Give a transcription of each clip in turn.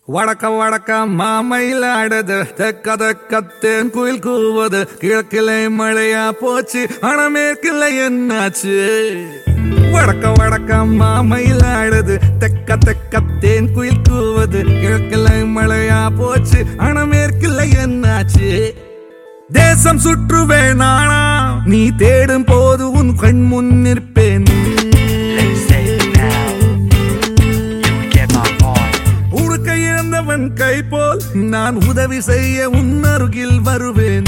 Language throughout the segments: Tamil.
வடக்க வடக்க மாமயிலாடுது, தெக்க தெக்கத்தேன் குயில் கூவது, கிழக்கிலே மழையா போச்சு ஆனா மேற்கில்லை என்னாச்சு. வடக்க வடக்க மாமயிலாடுது, தெக்க தெக்கத்தேன் குயில் கூவது, கிழக்கிலே மழையா போச்சு ஆனா மேற்கில்லை என்னாச்சு. தேசம் சுற்றுவேன் நானா, நீ தேடும் போது உன் கண் முன் நிற்பேன். கை போல் நான் உதவி செய்ய உன் அருகில் வருவேன்.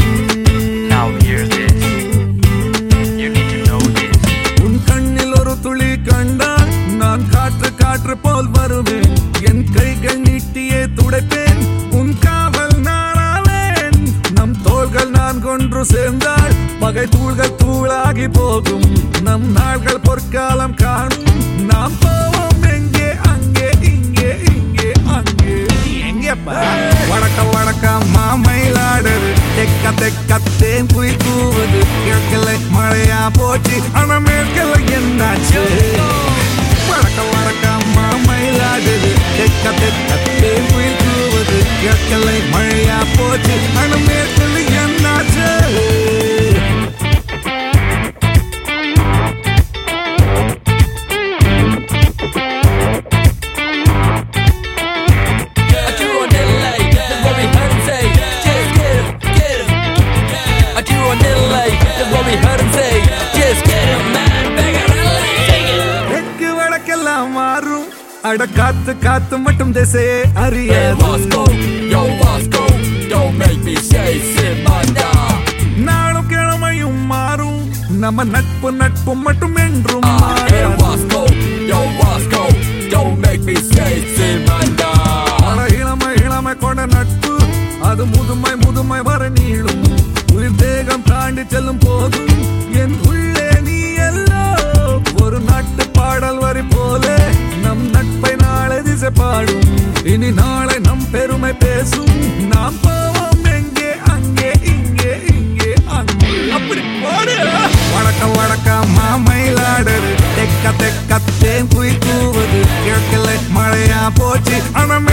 உன் கண்ணில் ஒரு துளி கண்டால் நான் காற்று காற்று போல் வருவேன். என் கைகள் நீட்டியே துடைப்பேன், உன் காவல் நாளாவேன். நம் தோள்கள் நான் கொன்று சேர்ந்தால் பகை தூள்கள் தூளாகி போகும். நம் நாள்கள் பொற்காலம் காணும், நாம் போவோம் எங்கே அங்கே இங்கே இங்கே அங்கே. வடக்க வடக்க மாமயிலாடுது, தெக்க தெக்கத்தேன் குயில் கூவது, கிழக்கில்லை மழையா போச்சு ஆனா மேற்கில்லை என்னாச்சு. வடக்க வடக்க மாமயிலாடுது, தெக்க தெக்கத்தேன் குயில் கூவது, கிழக்கில்லை மழையா போச்சு ஆனா மேற்கில்லை என்னாச்சு. அட காத்து காத்து மட்டும் திசையே அறியாது. நாளும் கிழமையும் மாறும், நம்ம நட்பு நட்பு மட்டும் என்றும் இளமை இளமை கொண்ட நட்பு, அது முதுமை முதுமை வர நீளும். உயிர் தேகம் தாண்டி செல்லும் போதும் என் உள்ளே நீ எல்லோ ஒரு நாட்டு பாடல் வரி போல நம் நட்பை நாளை திசை பாடும். இனி நாளை நம் பெருமை பேசும், நாம் போவோம் எங்கே அங்கே இங்கே இங்கே அங்கே. அப்படி போடு. வடக்க வடக்க மாமயிலாடுது, தெக்க தெக்கத்தேன் குயில் கூவது, கிழக்கில்லை மழையா போச்சு ஆனா